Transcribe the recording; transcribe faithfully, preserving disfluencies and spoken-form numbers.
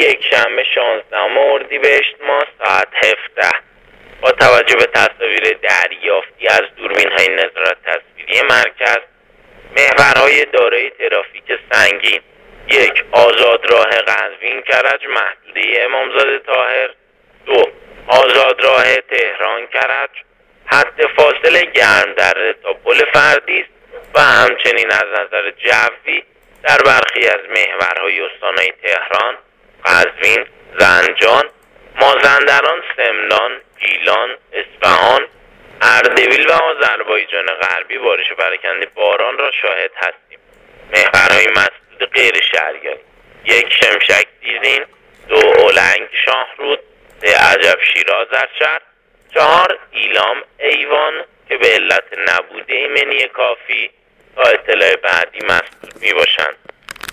یک شنبه شانزدهم اردیبهشت ماه ساعت هفده با توجه به تصاویر دریافتی از دوربین‌های نظارت تصویری مرکز، محورهای دارای ترافیک سنگین یک آزادراه قزوین کرج محدوده امامزاده طاهر، دو آزادراه تهران کرج حد فاصله گرمدره تا پل فردیس و همچنین از نظر جوی در برخی از محورهای استانهای تهران، قزوین، زنجان، مازندران، سمنان، گیلان، اصفهان، اردبیل و آذربایجان غربی بارش پراکنده باران را شاهد هستیم. محورهای مسدود غیر شهریاری: یک شمشک دیزین، دو اولنگ شاهرود، سه عجب شیراز ارشد، چهار ایلام ایوان که به علت نبوده منی کافی تا اطلاع بعدی مسدود می باشند.